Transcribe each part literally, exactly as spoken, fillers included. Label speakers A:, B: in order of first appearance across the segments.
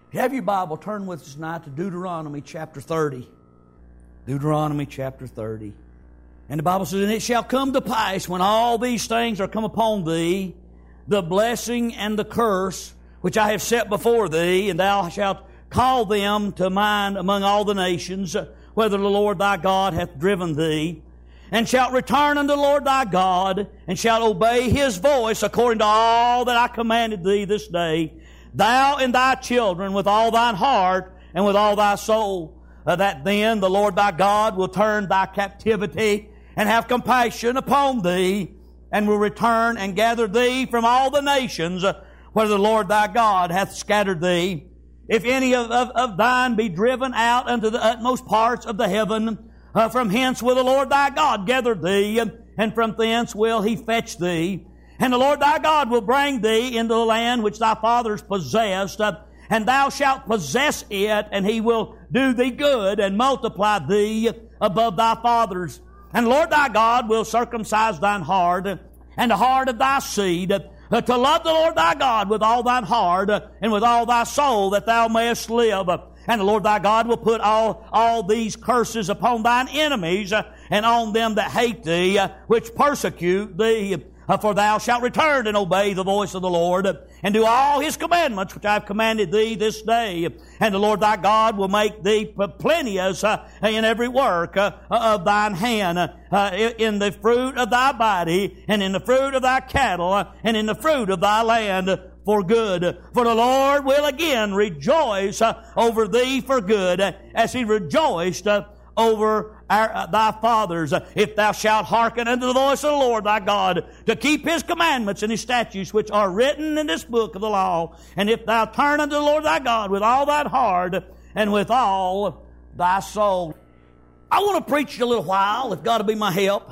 A: If you have your Bible, turn with us tonight to Deuteronomy chapter thirty. Deuteronomy chapter thirty. And the Bible says, "And it shall come to pass, when all these things are come upon thee, the blessing and the curse, which I have set before thee, and thou shalt call them to mind among all the nations, whether the Lord thy God hath driven thee, and shalt return unto the Lord thy God, and shalt obey His voice according to all that I commanded thee this day, thou and thy children with all thine heart and with all thy soul, uh, that then the Lord thy God will turn thy captivity and have compassion upon thee, and will return and gather thee from all the nations, uh, where the Lord thy God hath scattered thee. If any of, of, of thine be driven out unto the utmost parts of the heaven, uh, from hence will the Lord thy God gather thee, and from thence will He fetch thee. And the Lord thy God will bring thee into the land which thy fathers possessed, uh, and thou shalt possess it, and He will do thee good, and multiply thee above thy fathers. And the Lord thy God will circumcise thine heart, and the heart of thy seed, uh, to love the Lord thy God with all thine heart, uh, and with all thy soul, that thou mayest live. And the Lord thy God will put all, all these curses upon thine enemies, uh, and on them that hate thee, uh, which persecute thee. Uh, for thou shalt return and obey the voice of the Lord, uh, and do all His commandments which I have commanded thee this day. And the Lord thy God will make thee plenteous uh, in every work uh, of thine hand, uh, in the fruit of thy body, and in the fruit of thy cattle, uh, and in the fruit of thy land, uh, for good. For the Lord will again rejoice uh, over thee for good, uh, as He rejoiced uh, over our, uh, thy fathers, uh, if thou shalt hearken unto the voice of the Lord thy God, to keep His commandments and His statutes which are written in this book of the law. And if thou turn unto the Lord thy God with all thine heart and with all thy soul." I want to preach a little while, if God will be my help,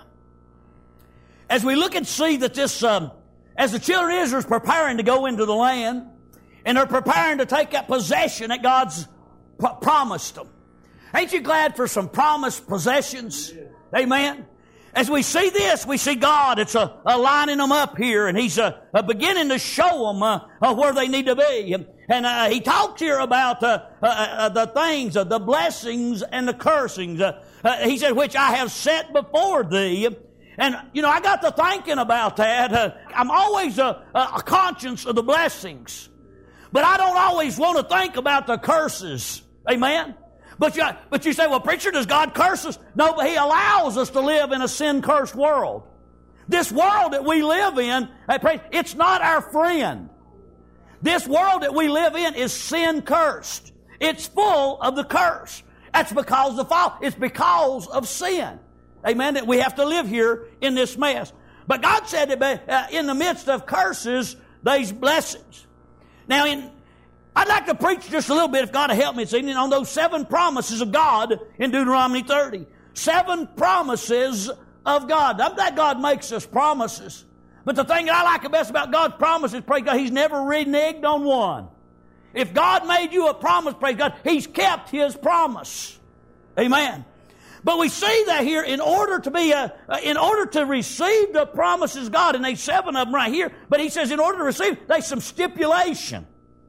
A: as we look and see that this, um, as the children of Israel is preparing to go into the land, and they're preparing to take that possession that God's p- promised them. Ain't you glad for some promised possessions? Amen. As we see this, we see God, it's a, a lining them up here, and He's a, a beginning to show them uh, uh, where they need to be. And, and uh, He talks here about uh, uh, uh, the things, uh, the blessings and the cursings. Uh, uh, he said, "Which I have set before thee." And, you know, I got to thinking about that. Uh, I'm always a, a conscious of the blessings. But I don't always want to think about the curses. Amen. But you, but you say, "Well, preacher, does God curse us?" No, but He allows us to live in a sin-cursed world. This world that we live in, it's not our friend. This world that we live in is sin-cursed. It's full of the curse. That's because of the fall. It's because of sin. Amen, that we have to live here in this mess. But God said that in the midst of curses, there's blessings. Now, in I'd like to preach just a little bit, if God will help me this evening, on those seven promises of God in Deuteronomy thirty. Seven promises of God. I'm glad God makes us promises. But the thing that I like the best about God's promises, praise God, He's never reneged on one. If God made you a promise, praise God, He's kept His promise. Amen. But we see that here, in order to be a, in order to receive the promises of God, and there's seven of them right here, but He says in order to receive, there's some stipulation.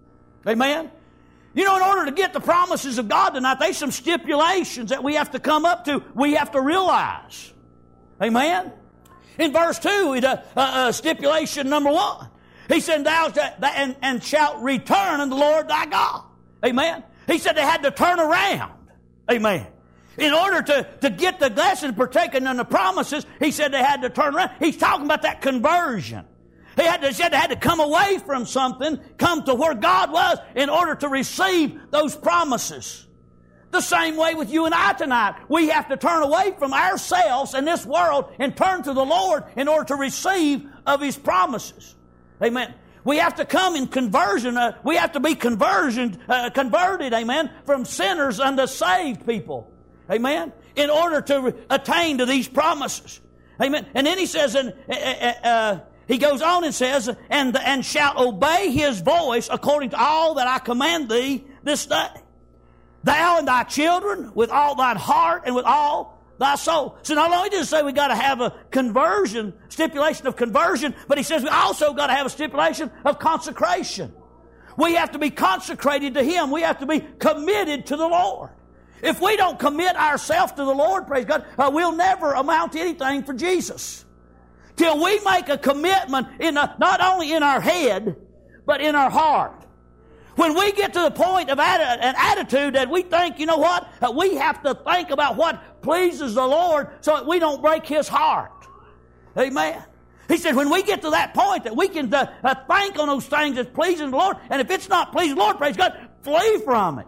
A: Amen? You know, in order to get the promises of God tonight, there's some stipulations that we have to come up to. We have to realize. Amen? In verse two, it, uh, uh, stipulation number one, He said, "Thou shalt, and, and shalt return unto the Lord thy God." Amen? He said they had to turn around. Amen? In order to, to get the blessing partaken in the promises, He said they had to turn around. He's talking about that conversion. He had to, said they had to come away from something, come to where God was in order to receive those promises. The same way with you and I tonight. We have to turn away from ourselves and this world and turn to the Lord in order to receive of His promises. Amen. We have to come in conversion. Uh, we have to be conversion, uh, converted, amen, from sinners unto saved people. Amen. In order to re- attain to these promises. Amen. And then He says, and, uh, uh, He goes on and says, and, and shalt obey His voice according to all that I command thee this day. Thou and thy children with all thine heart and with all thy soul. So not only does it say we got to have a conversion, stipulation of conversion, but He says we also got to have a stipulation of consecration. We have to be consecrated to Him. We have to be committed to the Lord. If we don't commit ourselves to the Lord, praise God, uh, we'll never amount to anything for Jesus. Till we make a commitment in a, not only in our head, but in our heart. When we get to the point of atti- an attitude that we think, you know what, uh, we have to think about what pleases the Lord so that we don't break His heart. Amen. He said when we get to that point that we can uh, uh, think on those things that's pleasing the Lord, and if it's not pleasing the Lord, praise God, flee from it.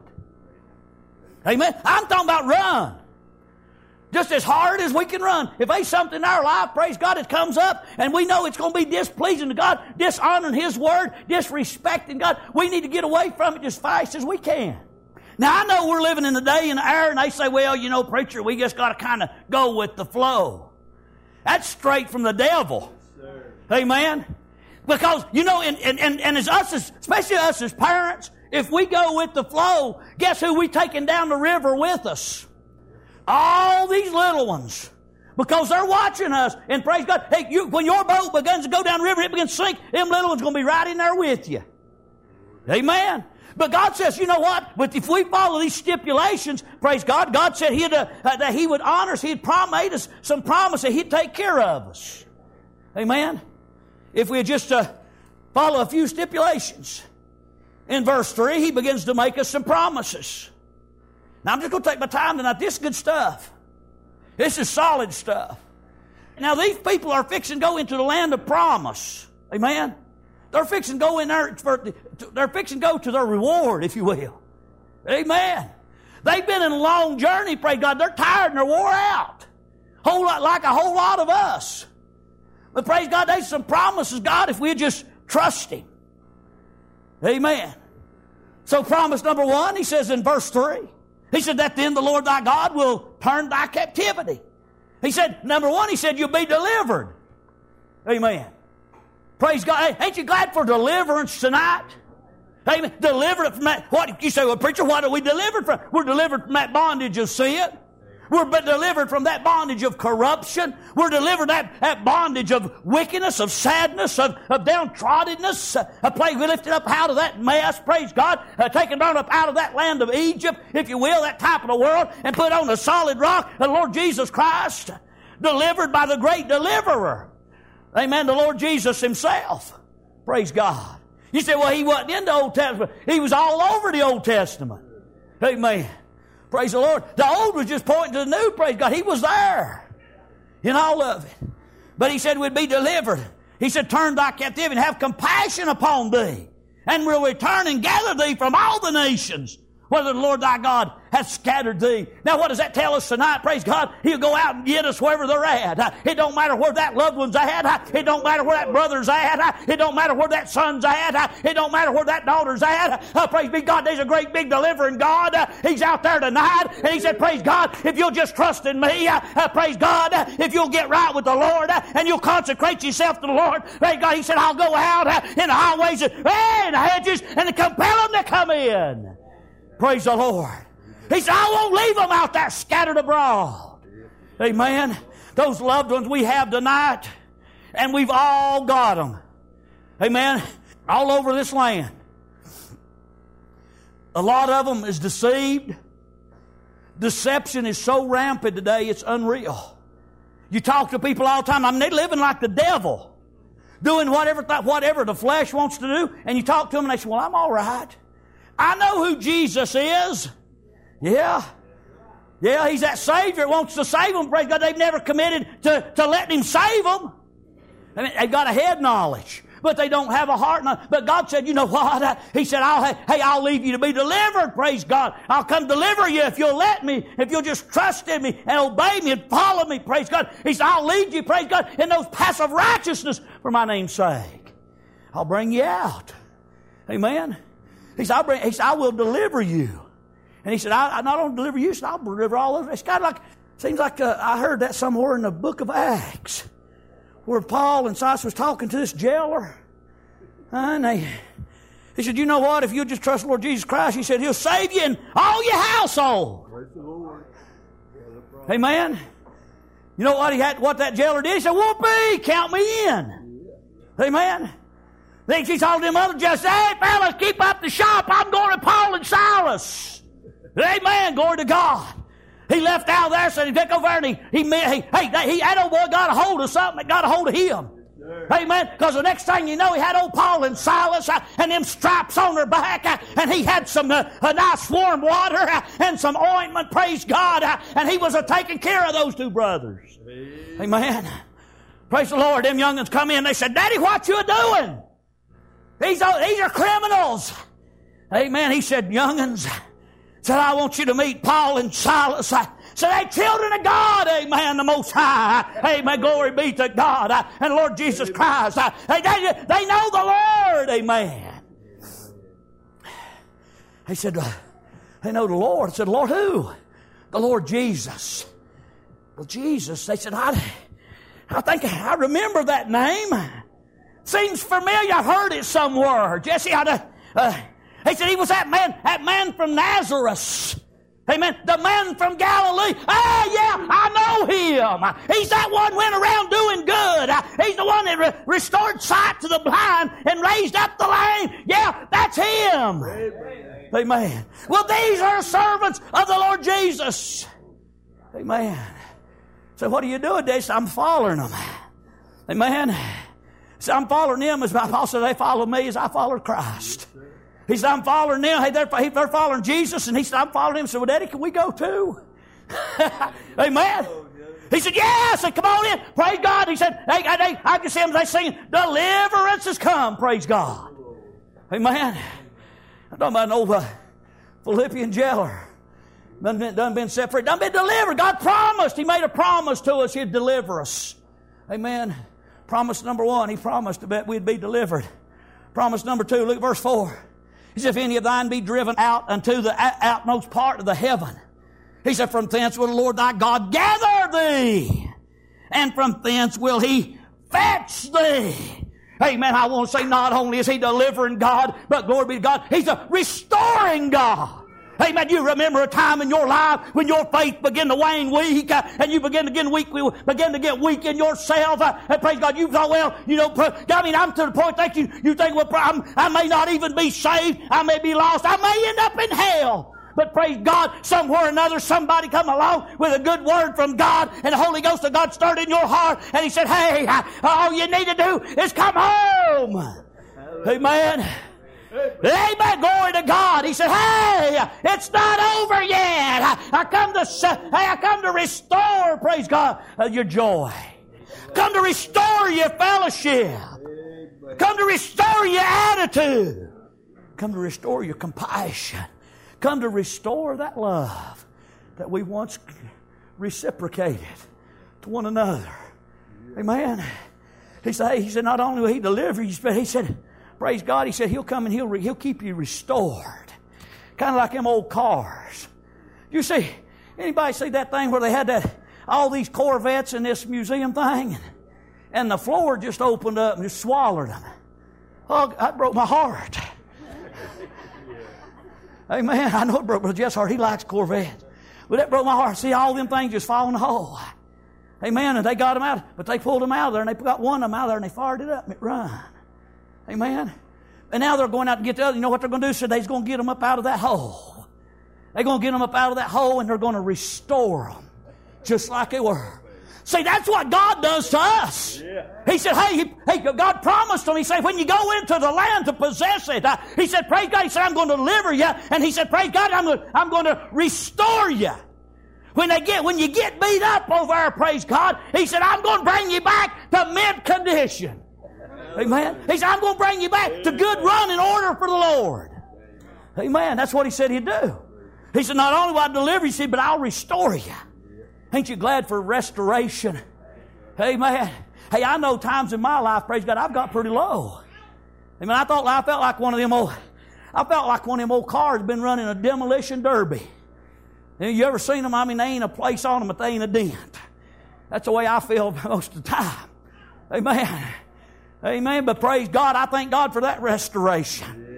A: Amen. I'm talking about run. Just as hard as we can run. If there's something in our life, praise God, it comes up and we know it's going to be displeasing to God, dishonoring His Word, disrespecting God, we need to get away from it as fast as we can. Now, I know we're living in the day and the hour, and they say, well, you know, preacher, we just got to kind of go with the flow. That's straight from the devil. Yes, amen? Because, you know, and, and, and, and as us, as, especially us as parents, if we go with the flow, guess who we taking down the river with us? All these little ones. Because they're watching us. And praise God, hey, you, when your boat begins to go down the river, it begins to sink, them little ones are going to be right in there with you. Amen. But God says, you know what? But if we follow these stipulations, praise God, God said he'd, uh, that He would honor us. He'd prom- made us some promise that He'd take care of us. Amen. If we just uh, follow a few stipulations. In verse three, He begins to make us some promises. Now, I'm just going to take my time tonight. This is good stuff. This is solid stuff. Now, these people are fixing to go into the land of promise. Amen? They're fixing to go in there. For, they're fixing to go to their reward, if you will. Amen. They've been in a long journey, praise God. They're tired and they're wore out. Whole lot, like a whole lot of us. But praise God, there's some promises, God, if we just trust Him. Amen. So promise number one, He says in verse three, He said that then the Lord thy God will turn thy captivity. He said, number one, He said you'll be delivered. Amen. Praise God. Hey, ain't you glad for deliverance tonight? Amen. Delivered from that. What you say, well, preacher, what are we delivered from? We're delivered from that bondage of sin. We're delivered from that bondage of corruption. We're delivered that, that bondage of wickedness, of sadness, of, of downtroddenness. Uh, a place we lifted up out of that mess, praise God, uh, taken down up out of that land of Egypt, if you will, that type of the world, and put on a solid rock, the Lord Jesus Christ, delivered by the great deliverer. Amen, the Lord Jesus Himself. Praise God. You say, well, He wasn't in the Old Testament. He was all over the Old Testament. Amen. Praise the Lord. The old was just pointing to the new, praise God. He was there in all of it. But He said we'd be delivered. He said, turn thy captivity and have compassion upon thee, and will return and gather thee from all the nations, whether the Lord thy God hath scattered thee. Now what does that tell us tonight? Praise God. He'll go out and get us wherever they're at. It don't matter where that loved one's at. It don't matter where that brother's at. It don't matter where that son's at. It don't matter where that daughter's at. Uh, praise be God. There's a great big delivering God. Uh, he's out there tonight. And He said, praise God, if you'll just trust in me, uh, uh, praise God, uh, if you'll get right with the Lord uh, and you'll consecrate yourself to the Lord, praise God, He said, I'll go out uh, in the highways and, and the hedges and compel them to come in. Praise the Lord. He said, I won't leave them out there scattered abroad. Amen. Those loved ones we have tonight, and we've all got them. Amen. All over this land. A lot of them is deceived. Deception is so rampant today, it's unreal. You talk to people all the time. I mean, they're living like the devil. Doing whatever, whatever the flesh wants to do. And you talk to them and they say, well, I'm all right. I know who Jesus is. Yeah. Yeah, He's that Savior that wants to save them. Praise God, they've never committed to, to letting Him save them. I mean, they've got a head knowledge, but they don't have a heart knowledge. But God said, you know what? He said, I'll, hey, I'll leave you to be delivered. Praise God. I'll come deliver you if you'll let me, if you'll just trust in me and obey me and follow me. Praise God. He said, I'll lead you, praise God, in those paths of righteousness for my name's sake. I'll bring you out. Amen. He said, I'll bring, he said, I will deliver you. And He said, I, I not only deliver you, he said, I'll deliver all of it. It's kind of like, seems like uh, I heard that somewhere in the book of Acts, where Paul and Silas was talking to this jailer. And they, he said, you know what? If you'll just trust the Lord Jesus Christ, He said, He'll save you and all your household. Praise the Lord. Amen. You know what he had? What that jailer did? He said, whoopee, count me in. Amen. Then she told them other just, hey, fellas, keep up the shop. I'm going to Paul and Silas. Amen. Glory to God. He left out there, so he took over there and he, he, he, hey, he, that old boy got a hold of something that got a hold of him. Amen. Because the next thing you know, he had old Paul and Silas uh, and them stripes on their back, uh, and he had some uh, a nice warm water uh, and some ointment. Praise God. Uh, and he was uh, taking care of those two brothers. Amen. Amen. Praise the Lord. Them young'uns come in. They said, Daddy, what you doing? These are, these are criminals. Amen. He said, young'uns, said, I want you to meet Paul and Silas. Uh, So they children of God, amen, the Most High. Amen, glory be to God. And Lord Jesus Christ. They, they, they know the Lord, amen. He said, they know the Lord. I said, Lord who? The Lord Jesus. Well, Jesus, they said, I, I think I remember that name. Seems familiar. I've heard it somewhere. Jesse, I, uh, he said, he was that man, that man from Nazareth. Amen. The man from Galilee. Ah, yeah, I know him. He's that one went around doing good. He's the one that re- restored sight to the blind and raised up the lame. Yeah, that's him. Amen. Amen. Well, these are servants of the Lord Jesus. Amen. So what are you doing, Dave? I'm following them. Amen. So I'm following them as my also they follow me as I follow Christ. He said, I'm following them. Hey, they're, they're following Jesus. And he said, I'm following him. So, well, Daddy, can we go too? Amen. He said, yeah. I said, come on in. Praise God. He said, hey, hey, I can see them. They singing, deliverance has come. Praise God. Amen. I'm talking about an old uh, Philippian jailer. Done been, done been set free. Done been delivered. God promised. He made a promise to us. He'd deliver us. Amen. Promise number one. He promised that we'd be delivered. Promise number two. Look at verse four. He said, if any of thine be driven out unto the outmost part of the heaven. He said, from thence will the Lord thy God gather thee. And from thence will he fetch thee. Amen. I want to say not only is he delivering God, but glory be to God, he's a restoring God. Amen. You remember a time in your life when your faith began to wane weak, uh, and you begin to get weak, begin to get weak in yourself. Uh, and praise God, you thought, well, you know, I mean, I'm to the point that you, you think, well, I'm, I may not even be saved. I may be lost. I may end up in hell. But praise God, somewhere or another, somebody come along with a good word from God, and the Holy Ghost of God stirred in your heart, and he said, hey, uh, all you need to do is come home. Amen. Amen. Glory to God. He said, hey, it's not over yet. I come to, hey, I come to restore, praise God, uh, your joy. Come to restore your fellowship. Come to restore your attitude. Come to restore your compassion. Come to restore that love that we once reciprocated to one another. Amen. He said, hey, he said, not only will he deliver you, but he said, praise God, he said, he'll come and he'll, re- he'll keep you restored. Kind of like them old cars. You see, anybody see that thing where they had that, all these Corvettes in this museum thing? And the floor just opened up and just swallowed them. Oh, that broke my heart. Amen. I know it broke Brother Jeff's heart. He likes Corvettes. But that broke my heart. See, all them things just fall in the hole. Amen. And they got them out. But they pulled them out of there and they got one of them out of there and they fired it up and it run. Amen. And now they're going out to get the other. You know what they're going to do? So they're going to get them up out of that hole. They're going to get them up out of that hole and they're going to restore them just like they were. See, that's what God does to us. Yeah. He said, hey, he, hey, God promised them. He said, when you go into the land to possess it, uh, he said, praise God. He said, I'm going to deliver you. And he said, praise God, I'm going, I'm going to restore you. When they get, when you get beat up over there, praise God, he said, I'm going to bring you back to mid condition. Amen. He said, I'm going to bring you back to good run in order for the Lord. Amen. That's what he said he'd do. He said, not only will I deliver you, but I'll restore you. Ain't you glad for restoration? Amen. Hey, I know times in my life, praise God, I've got pretty low. Amen. I thought I felt like one of them old, I felt like one of them old cars been running a demolition derby. And you ever seen them? I mean, they ain't a place on them, but they ain't a dent. That's the way I feel most of the time. Amen. Amen. But praise God, I thank God for that restoration.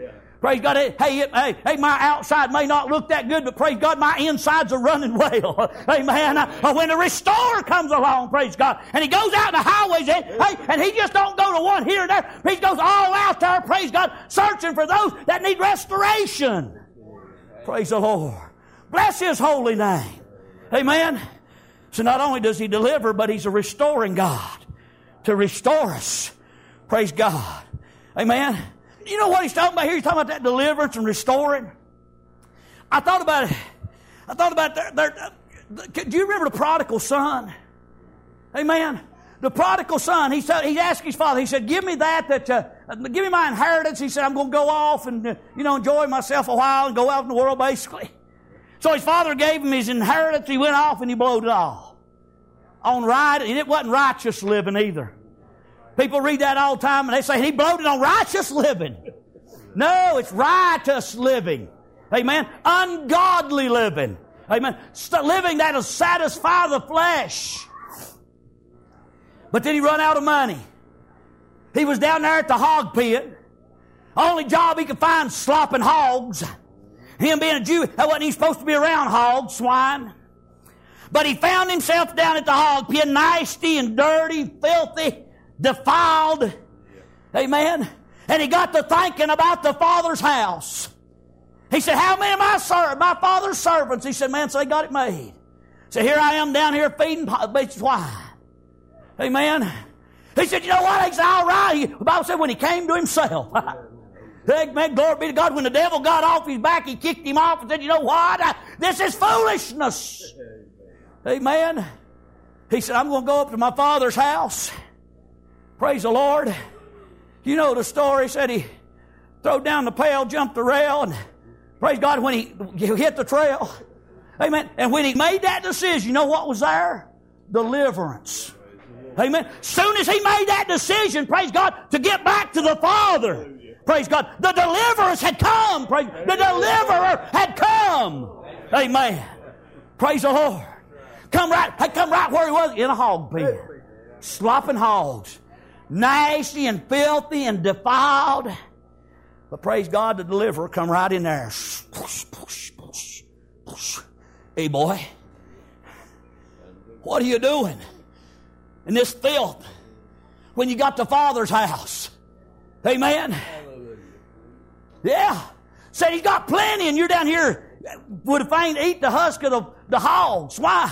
A: Praise God. Hey, hey, hey, hey, my outside may not look that good, but praise God, my insides are running well. Amen. Uh, when the restorer comes along, praise God, and he goes out in the highways, and, hey, and he just don't go to one here and there. He goes all out there, praise God, searching for those that need restoration. Praise the Lord. Bless His holy name. Amen. So not only does He deliver, but He's a restoring God to restore us. Praise God. Amen. You know what He's talking about here? He's talking about that deliverance and restoring. I thought about it. I thought about their, their, do you remember the prodigal son? Amen. The prodigal son, he said, he asked his father, he said, give me that, that uh, give me my inheritance. He said, I'm going to go off and, uh, you know, enjoy myself a while and go out in the world, basically. So his father gave him his inheritance. He went off and he blowed it all. On right, and it wasn't righteous living either. People read that all the time and they say, he blowed it on righteous living. No, it's righteous living. Amen. Ungodly living. Amen. Living that'll satisfy the flesh. But then he run out of money. He was down there at the hog pit. Only job he could find slopping hogs. Him being a Jew, that wasn't even supposed to be around hogs, swine. But he found himself down at the hog pit, nasty and dirty, filthy, defiled. Amen. And he got to thinking about the Father's house. He said, how many of my servants, my Father's servants? He said, man, so they got it made. So here I am down here feeding swine. Amen. He said, you know what? He said, all right. The Bible said when he came to himself. Amen. Glory be to God. When the devil got off his back, he kicked him off and said, you know what? This is foolishness. Amen. He said, I'm going to go up to my Father's house. Praise the Lord. You know the story. He said he threw down the pail, jumped the rail, and praise God, when he, he hit the trail. Amen. And when he made that decision, you know what was there? Deliverance. Amen. Soon as he made that decision, praise God, to get back to the Father, praise God, the deliverance had come. Praise, the deliverer had come. Amen. Praise the Lord. Come right, had come right where he was, in a hog pen. Slopping hogs. Nasty and filthy and defiled. But praise God, the deliverer come right in there. Push, push, push, push. Hey boy, what are you doing in this filth when you got the Father's house? Amen. Yeah. Said he's got plenty and you're down here would fain eat the husk of the, the hog, swine.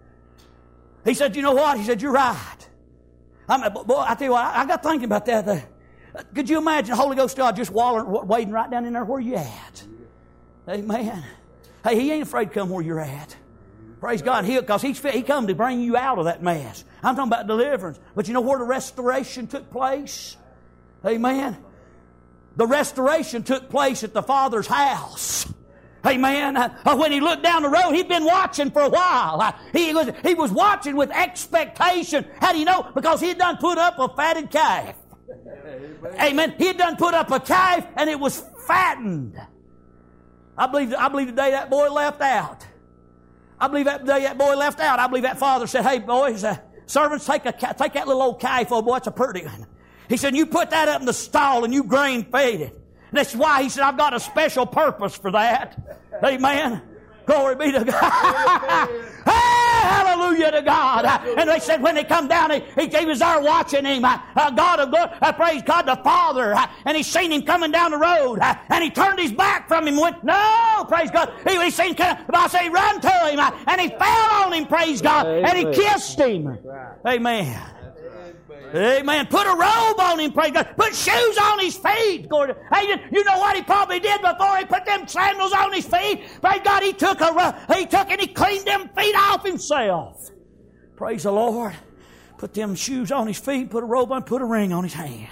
A: He said, you know what? He said, you're right. I mean, boy, I tell you what, I, I got thinking about that. Uh, could you imagine the Holy Ghost God just wallering, wading right down in there where you at? Amen. Hey, He ain't afraid to come where you're at. Praise God. He, because he's, He come to bring you out of that mess. I'm talking about deliverance. But you know where the restoration took place? Amen. The restoration took place at the Father's house. Amen. Uh, when he looked down the road, he'd been watching for a while. Uh, he, was, he was watching with expectation. How do you know? Because he had done put up a fatted calf. Amen. He had done put up a calf and it was fattened. I believe, I believe the day that boy left out. I believe that day that boy left out, I believe that father said, hey boys, uh, servants, take, a, take that little old calf, oh boy, it's a pretty one. He said, you put that up in the stall and you grain fed it. And that's why he said, I've got a special purpose for that. Amen. Glory be to God. Hey, hallelujah to God. And they said when they come down, he, he was there watching him. Uh, God of God, uh, praise God the Father. Uh, and he seen him coming down the road. Uh, and he turned his back from him and went, no, praise God. He, he seen, the Bible said he ran to him. Uh, and he fell on him, praise God. Amen. And he kissed him. Amen. Amen. Put a robe on him, praise God. Put shoes on his feet. Hey, you know what he probably did before he put them sandals on his feet? Praise God, he took a he took and he cleaned them feet off himself. Praise the Lord. Put them shoes on his feet, put a robe on, put a ring on his hand.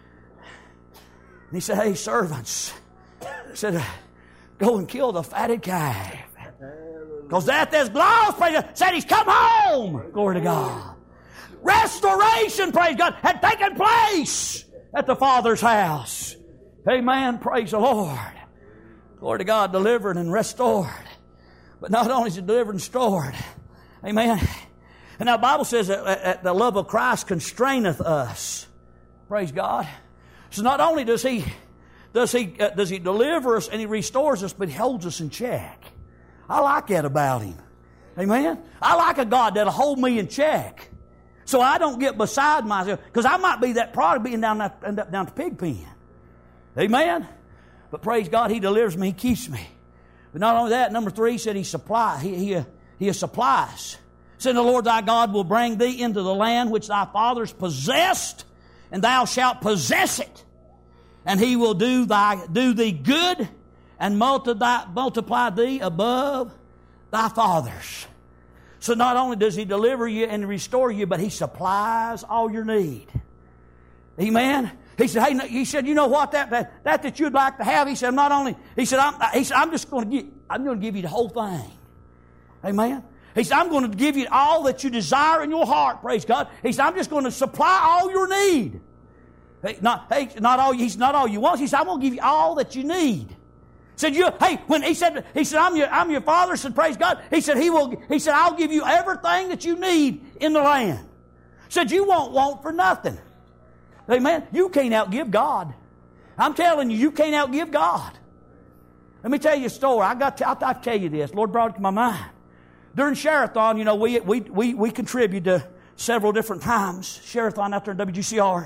A: And he said, hey, servants, he said, go and kill the fatted calf. Because that there's gloss, praise God, said he's come home. Glory to God. Restoration, praise God, had taken place at the Father's house. Amen. Praise the Lord. Glory to God, delivered and restored. But not only is it delivered and restored. Amen. And now the Bible says that, that the love of Christ constraineth us. Praise God. So not only does He does He, uh, does He deliver us and He restores us, but He holds us in check. I like that about Him. Amen? I like a God that'll hold me in check. So I don't get beside myself. Because I might be that product being down that, end up down the pig pen. Amen? But praise God, He delivers me, He keeps me. But not only that, number three, He said He supply. He, he, he supplies. He said, the Lord thy God will bring thee into the land which thy fathers possessed, and thou shalt possess it. And He will do thy do thee good, and multiply, multiply thee above thy fathers. So not only does He deliver you and restore you, but He supplies all your need. Amen? He said, hey, he said, you know what, that, that, that that you'd like to have, He said, not only, He said, I'm, he said, I'm just going to give, I'm going to give you the whole thing. Amen? He said, I'm going to give you all that you desire in your heart, praise God. He said, I'm just going to supply all your need. Hey, not, hey, not all, he's not all you want. He said, I'm going to give you all that you need. He said, you, hey, when he said, he said, I'm your, I'm your father, said, praise God. He said, he will, he said, I'll give you everything that you need in the land. He said, you won't want for nothing. Amen. You can't outgive God. I'm telling you, you can't outgive God. Let me tell you a story. I got to, I'll, I'll tell you this. Lord brought it to my mind. During Share-a-thon, you know, we, we, we, we contribute to several different times. Share-a-thon out there in W G C R.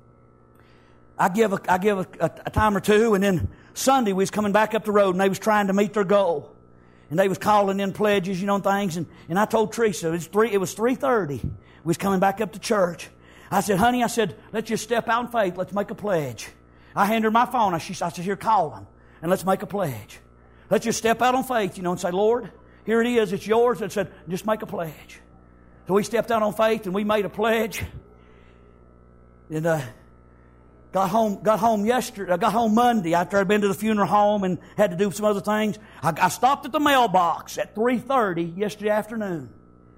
A: I give a, I give a, a, a time or two, and then Sunday we was coming back up the road, and they was trying to meet their goal. And they was calling in pledges, you know, and things. And, and I told Teresa, it was three, it was three thirty. We was coming back up to church. I said, honey, I said, let's just step out in faith. Let's make a pledge. I handed her my phone. I, she, I said, here, call them, and let's make a pledge. Let's just step out on faith, you know, and say, Lord, here it is. It's yours. And said, just make a pledge. So we stepped out on faith, and we made a pledge. And uh, got home. Got home yesterday. I got home Monday after I'd been to the funeral home and had to do some other things. I, I stopped at the mailbox at three thirty yesterday afternoon.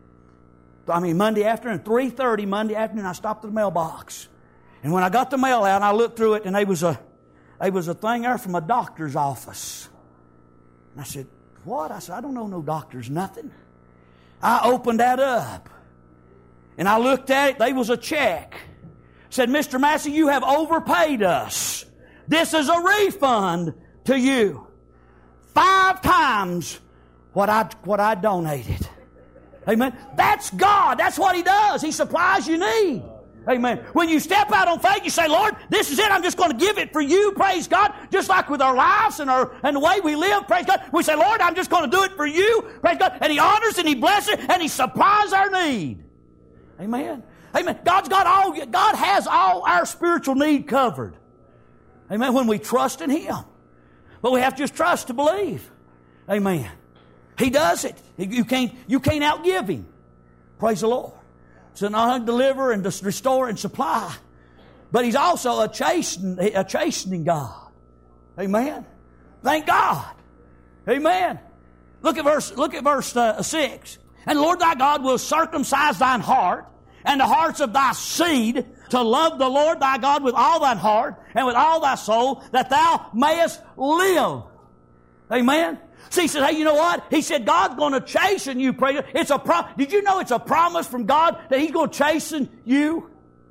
A: I mean, Monday afternoon, three thirty Monday afternoon, I stopped at the mailbox. And when I got the mail out, I looked through it, and there was a, there was a thing there from a doctor's office. And I said, what? I said, I don't know no doctors, nothing. I opened that up, and I looked at it. There was a check. Said, Mister Massey, you have overpaid us. This is a refund to you. Five times what I, what I donated. Amen. That's God. That's what He does. He supplies your need. Amen. When you step out on faith, you say, Lord, this is it. I'm just going to give it for you. Praise God. Just like with our lives and our and the way we live. Praise God. We say, Lord, I'm just going to do it for you. Praise God. And He honors and He blesses and He supplies our need. Amen. Amen. God's got all, God has all our spiritual need covered. Amen. When we trust in Him. But we have to just trust to believe. Amen. He does it. You can't, you can't outgive Him. Praise the Lord. So not only deliver and just restore and supply, but He's also a chastening, a chastening God. Amen. Thank God. Amen. Look at verse, look at verse uh, six. And the Lord thy God will circumcise thine heart and the hearts of thy seed to love the Lord thy God with all thine heart and with all thy soul, that thou mayest live. Amen. See, he said, hey, you know what? He said, God's going to chasten you. Pray. It's a pro- Did you know it's a promise from God that He's going to chasten you?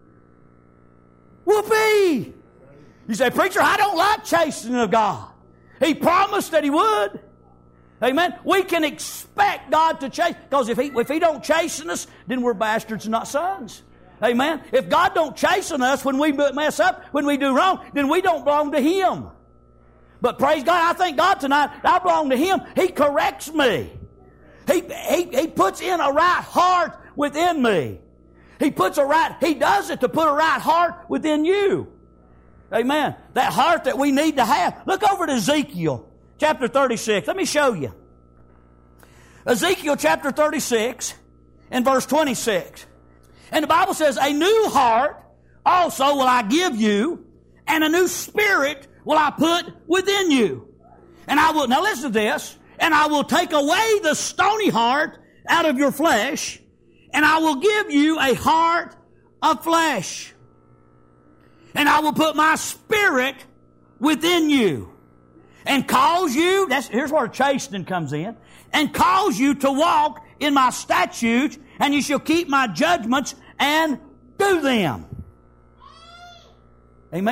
A: Whoopee! You say, preacher, I don't like chastening of God. He promised that He would. Amen. We can expect God to chasten, because if He if He don't chasten us, then we're bastards and not sons. Amen. If God don't chasten us when we mess up, when we do wrong, then we don't belong to Him. But praise God, I thank God tonight, I belong to Him. He corrects me. He, he, he puts in a right heart within me. He puts a right, He does it to put a right heart within you. Amen. That heart that we need to have. Look over to Ezekiel chapter thirty-six. Let me show you. Ezekiel chapter thirty-six and verse twenty-six. And the Bible says, a new heart also will I give you, and a new spirit will I put within you. And I will, now listen to this, and I will take away the stony heart out of your flesh, and I will give you a heart of flesh. And I will put my spirit within you, and cause you, that's, here's where chastening comes in, and cause you to walk in my statutes, and you shall keep my judgments and do them. Amen.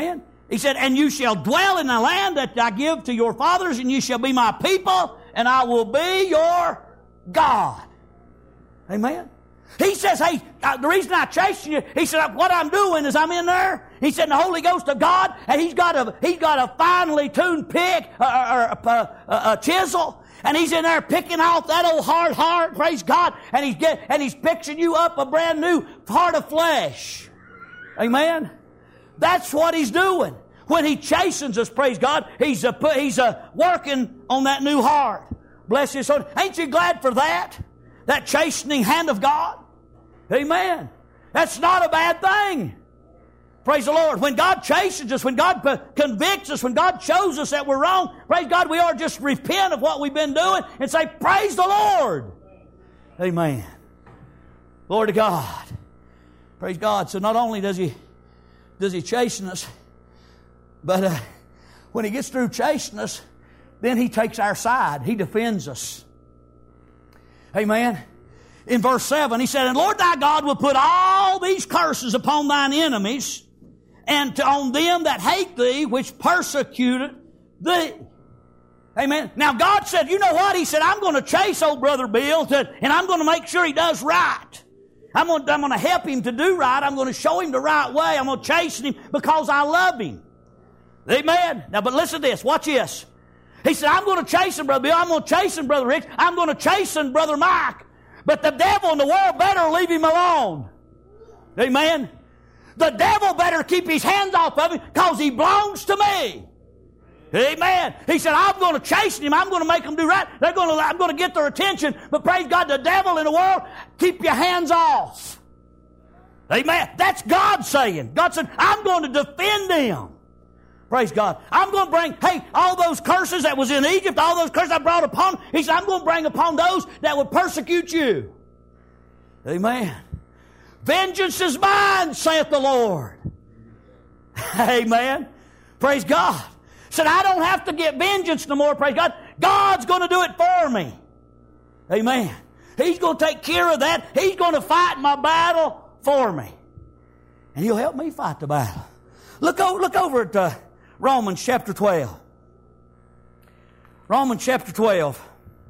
A: He said, and you shall dwell in the land that I give to your fathers, and you shall be my people, and I will be your God. Amen. He says, hey, uh, the reason I chasten you, he said, what I'm doing is I'm in there. He said, the Holy Ghost of God, and he's got a, he's got a finely tuned pick, or, or a, a, a chisel, and he's in there picking off that old hard heart, praise God, and he's get, and he's fixing you up a brand new heart of flesh. Amen. That's what he's doing. When he chastens us, praise God, he's a, he's a working on that new heart. Bless his soul. Ain't you glad for that? That chastening hand of God? Amen. That's not a bad thing. Praise the Lord. When God chastens us, when God convicts us, when God shows us that we're wrong, praise God, we ought to just repent of what we've been doing and say, praise the Lord. Amen. Glory to God. Praise God. So not only does he does he chasten us, but uh, when he gets through chastening us, then he takes our side. He defends us. Amen. In verse seven, he said, and Lord thy God will put all these curses upon thine enemies, and to, on them that hate thee, which persecuted thee. Amen. Now God said, you know what? He said, I'm going to chase old Brother Bill, to, and I'm going to make sure he does right. I'm going, to, I'm going to help him to do right. I'm going to show him the right way. I'm going to chasten him because I love him. Amen. Now, but listen to this. Watch this. He said, I'm going to chasten Brother Bill. I'm going to chasten Brother Rich. I'm going to chasten Brother Mike. But the devil in the world better leave him alone. Amen. The devil better keep his hands off of him because he belongs to me. Amen. He said, I'm going to chasten him. I'm going to make them do right. They're going to, I'm going to get their attention. But praise God, the devil in the world, keep your hands off. Amen. That's God saying. God said, I'm going to defend them. Praise God. I'm going to bring, hey, all those curses that was in Egypt, all those curses I brought upon, he said, I'm going to bring upon those that would persecute you. Amen. Vengeance is mine, saith the Lord. Amen. Praise God. Said, I don't have to get vengeance no more, praise God. God's going to do it for me. Amen. He's going to take care of that. He's going to fight my battle for me. And He'll help me fight the battle. Look, over, look over at uh, Romans chapter twelve. Romans chapter twelve.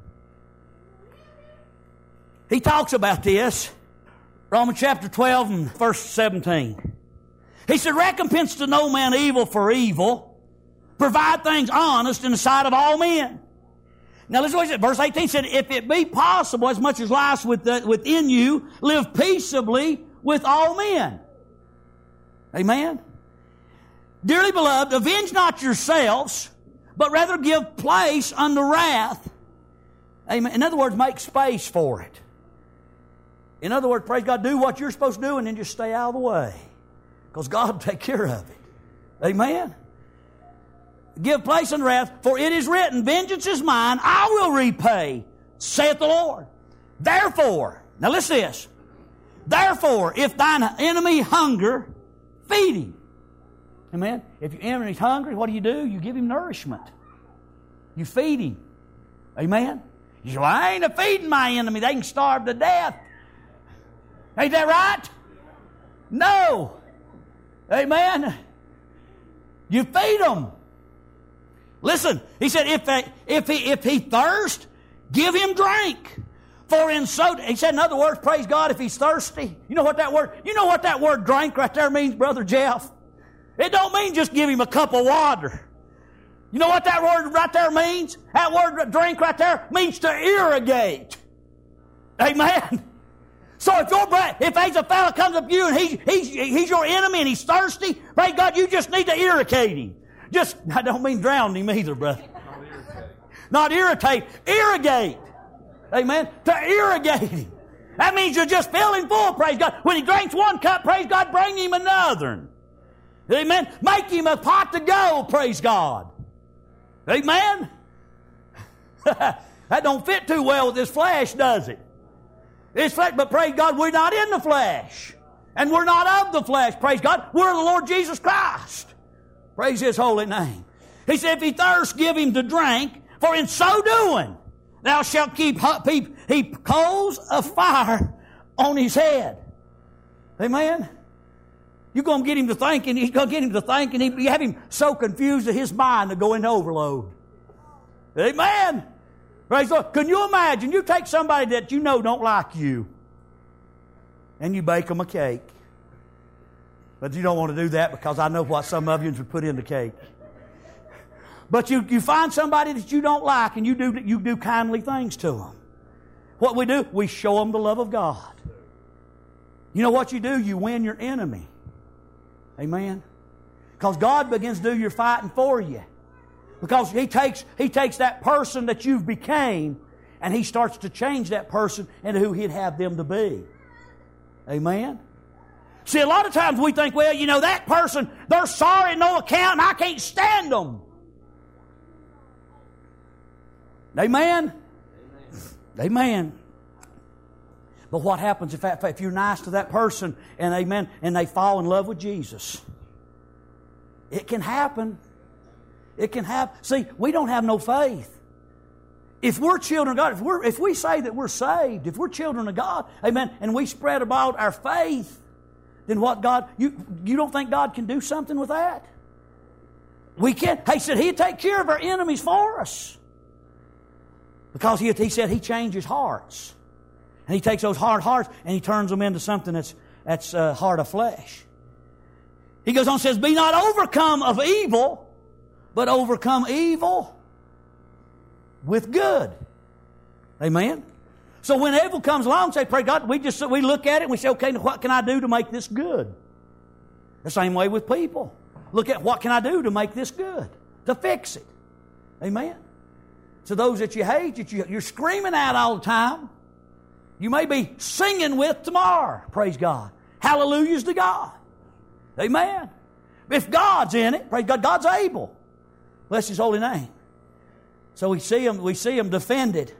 A: He talks about this. Romans chapter twelve and verse seventeen. He said, recompense to no man evil for evil. Provide things honest in the sight of all men. Now listen to what he said. Verse eighteen said, if it be possible, as much as lies within you, live peaceably with all men. Amen. Dearly beloved, avenge not yourselves, but rather give place unto wrath. Amen. In other words, make space for it. In other words, praise God, do what you're supposed to do and then just stay out of the way. Because God will take care of it. Amen. Give place unto wrath, for it is written, vengeance is mine, I will repay, saith the Lord. Therefore, now listen to this. Therefore, if thine enemy hunger, feed him. Amen. If your enemy's hungry, what do you do? You give him nourishment. You feed him. Amen. You say, well, I ain't a feeding my enemy. They can starve to death. Ain't that right? No. Amen. You feed them. Listen, he said, if they, if he if he thirst, give him drink. For in so, he said, in other words, praise God, if he's thirsty. You know what that word, you know what that word drink right there means, Brother Jeff? It don't mean just give him a cup of water. You know what that word right there means? That word drink right there means to irrigate. Amen. So if your if there's a fella comes up to you and he's, he's, he's your enemy and he's thirsty, praise God, you just need to irrigate him. Just, I don't mean drown him either, brother. Not irritate. Irrigate. Amen. To irrigate him. That means you just fill him full, praise God. When he drinks one cup, praise God, bring him another. Amen. Make him a pot to go, praise God. Amen. That don't fit too well with this flesh, does it? It's flesh, but praise God, we're not in the flesh. And we're not of the flesh, praise God. We're the Lord Jesus Christ. Praise His holy name. He said, if he thirst, give him to drink, for in so doing, thou shalt keep heap, heap coals of fire on his head. Amen. You're going to get him to thinking, he's going to get him to thinking, he, you have him so confused that his mind to go into overload. Amen. Praise the Lord. Can you imagine, you take somebody that you know don't like you, and you bake them a cake. But you don't want to do that because I know what some of you would put in the cake. But you, you find somebody that you don't like, and you do, you do kindly things to them. What we do, we show them the love of God. You know what you do? You win your enemy. Amen? Because God begins to do your fighting for you. Because He takes, He takes that person that you've became, and He starts to change that person into who He'd have them to be. Amen? See, a lot of times we think, well, you know, that person, they're sorry, no account, and I can't stand them. Amen? Amen. Amen. But what happens if, that, if you're nice to that person and amen, and they fall in love with Jesus? It can happen. It can happen. See, we don't have no faith. If we're children of God, if, we're, if we say that we're saved, if we're children of God, amen, and we spread about our faith, then what God, you, you don't think God can do something with that? We can. He said He'd take care of our enemies for us. Because he, he said He changes hearts. And He takes those hard hearts and He turns them into something that's, that's uh, heart of flesh. He goes on and says, be not overcome of evil, but overcome evil with good. Amen? So when evil comes along, say, pray God, we just we look at it and we say, okay, what can I do to make this good? The same way with people. Look at what can I do to make this good, to fix it. Amen? So those that you hate, that you, you're screaming at all the time, you may be singing with tomorrow. Praise God. Hallelujahs to God. Amen. If God's in it, praise God, God's able. Bless His holy name. So we see them, we see them defended.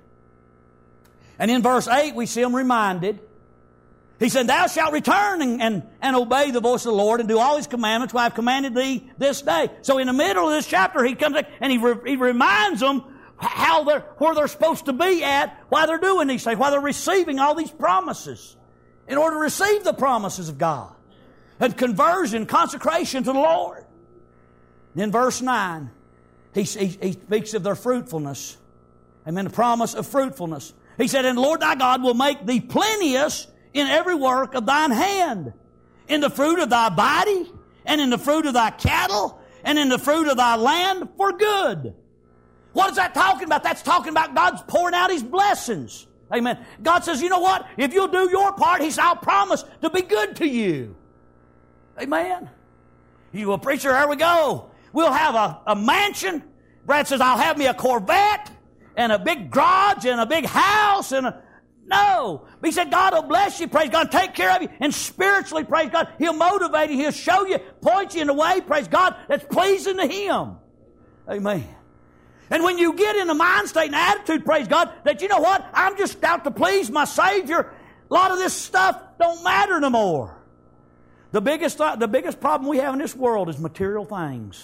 A: And in verse eight, we see them reminded. He said, thou shalt return and, and, and obey the voice of the Lord and do all His commandments which I have commanded thee this day. So in the middle of this chapter, he comes and he, re, he reminds them how they're, where they're supposed to be at, why they're doing these things, why they're receiving all these promises in order to receive the promises of God. And conversion, consecration to the Lord. And in verse nine, he, he, he speaks of their fruitfulness. Amen. The promise of fruitfulness. He said, and the Lord thy God will make thee plenteous in every work of thine hand, in the fruit of thy body, and in the fruit of thy cattle, and in the fruit of thy land for good. What is that talking about? That's talking about God's pouring out His blessings. Amen. God says, you know what? If you'll do your part, He says, I'll promise to be good to you. Amen. You go, preacher, here we go. We'll have a, a mansion. Brad says, I'll have me a Corvette and a big garage and a big house and a... No. But he said, God will bless you, praise God, take care of you. And spiritually, praise God, He'll motivate you. He'll show you, point you in the way, praise God, that's pleasing to Him. Amen. And when you get in the mind state and attitude, praise God, that you know what? I'm just out to please my Savior. A lot of this stuff don't matter no more. The biggest, the biggest problem we have in this world is material things.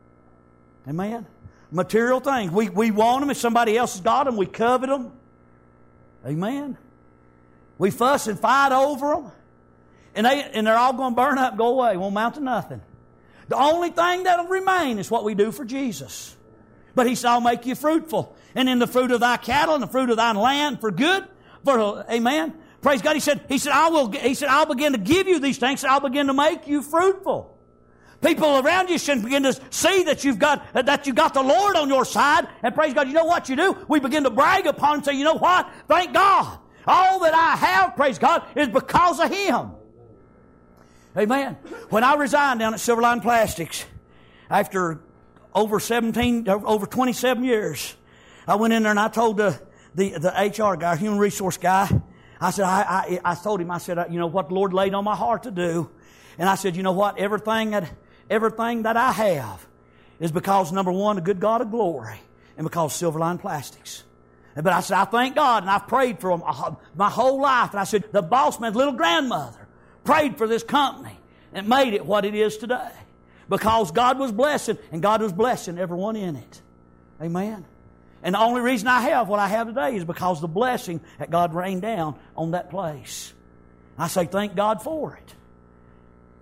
A: Amen? Material things. We, we want them. If somebody else has got them, we covet them. Amen? We fuss and fight over them. And, they, and they're all going to burn up, go away. Won't amount to nothing. The only thing that will remain is what we do for Jesus. But He said, I'll make you fruitful. And in the fruit of thy cattle and the fruit of thine land for good. For, amen? Praise God. He said, He said, I will, He said, I'll begin to give you these things. I'll begin to make you fruitful. People around you should begin to see that you've got, that you've got the Lord on your side. And praise God, you know what you do? We begin to brag upon Him and say, you know what? Thank God. All that I have, praise God, is because of Him. Amen. When I resigned down at Silverline Plastics, after over seventeen, over twenty-seven years, I went in there and I told the, the, the H R guy, human resource guy, I said, I, I, I told him, I said, you know what the Lord laid on my heart to do. And I said, you know what? Everything that, everything that I have is because, number one, the good God of glory, and because Silverline Plastics. But I said, I thank God, and I've prayed for them my whole life. And I said, the boss man's little grandmother prayed for this company and made it what it is today. Because God was blessing, and God was blessing everyone in it. Amen. And the only reason I have what I have today is because the blessing that God rained down on that place. I say thank God for it.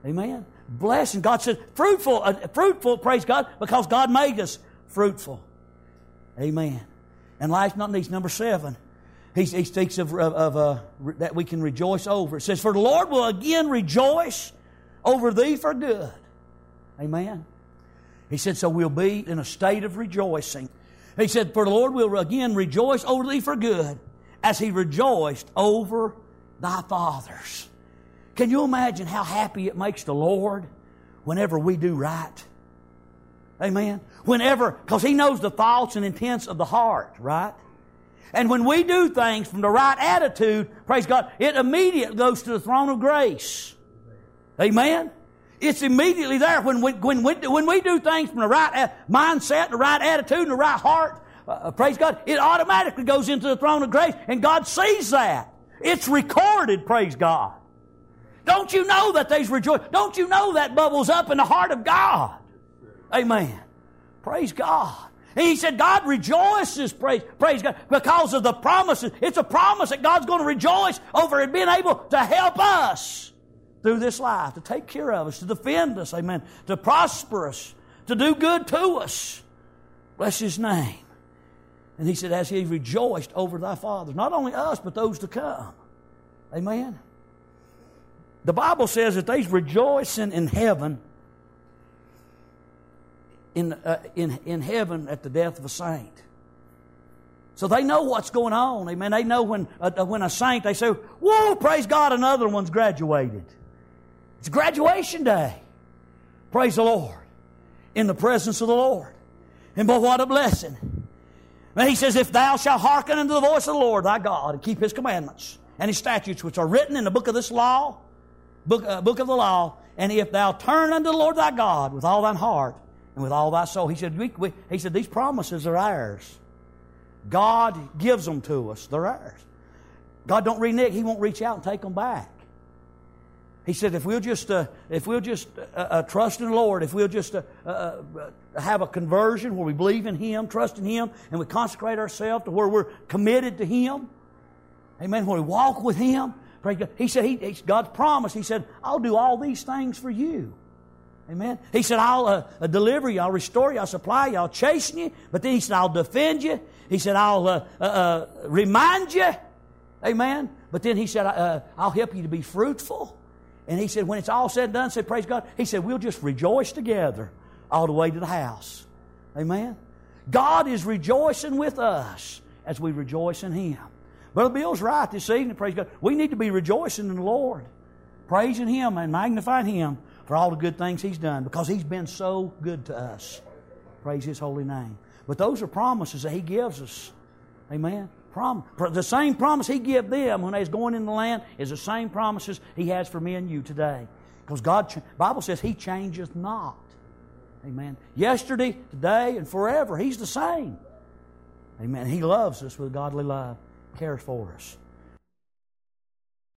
A: Amen. Blessing. God said, fruitful, uh, fruitful, praise God, because God made us fruitful. Amen. And last but not least, number seven, he, he speaks of, of, of uh, that we can rejoice over. It says, for the Lord will again rejoice over thee for good. Amen. He said, so we'll be in a state of rejoicing. He said, for the Lord will again rejoice over thee for good, as He rejoiced over thy fathers. Can you imagine how happy it makes the Lord whenever we do right? Amen. Whenever, because He knows the thoughts and intents of the heart, right? And when we do things from the right attitude, praise God, it immediately goes to the throne of grace. Amen. It's immediately there. When we, when we, when we do things from the right mindset, the right attitude, and the right heart, uh, praise God, it automatically goes into the throne of grace, and God sees that. It's recorded, praise God. Don't you know that there's rejoice? Don't you know that bubbles up in the heart of God? Amen. Praise God. And He said God rejoices, praise, praise God, because of the promises. It's a promise that God's going to rejoice over it being able to help us through this life, to take care of us, to defend us, amen, to prosper us, to do good to us. Bless His name. And He said, as He rejoiced over thy fathers, not only us, but those to come. Amen. The Bible says that they's rejoicing in heaven, in, uh, in, in heaven at the death of a saint. So they know what's going on. Amen. They know when, uh, when a saint, they say, whoa, praise God, another one's graduated. It's graduation day. Praise the Lord. In the presence of the Lord. And boy, what a blessing. And He says, if thou shalt hearken unto the voice of the Lord thy God, and keep His commandments and His statutes, which are written in the book of this law, book, uh, book of the law, and if thou turn unto the Lord thy God with all thine heart and with all thy soul. He said, we, we, he said these promises are ours. God gives them to us. They're ours. God don't renege. He won't reach out and take them back. He said, if we'll just, uh, if we'll just uh, uh, trust in the Lord, if we'll just uh, uh, have a conversion where we believe in Him, trust in Him, and we consecrate ourselves to where we're committed to Him, amen, where we walk with Him, He said, he, God's promise, He said, I'll do all these things for you. Amen. He said, I'll uh, deliver you, I'll restore you, I'll supply you, I'll chasten you. But then He said, I'll defend you. He said, I'll uh, uh, uh, remind you. Amen. But then He said, uh, I'll help you to be fruitful. And He said, when it's all said and done, said, praise God, He said, we'll just rejoice together all the way to the house. Amen. God is rejoicing with us as we rejoice in Him. Brother Bill's right this evening, praise God. We need to be rejoicing in the Lord, praising Him and magnifying Him for all the good things He's done, because He's been so good to us. Praise His holy name. But those are promises that He gives us. Amen. Prom- the same promise He gave them when they was going in the land is the same promises He has for me and you today. Because God, the Bible says He changeth not. Amen. Yesterday, today, and forever, He's the same. Amen. He loves us with godly love. Cares for us.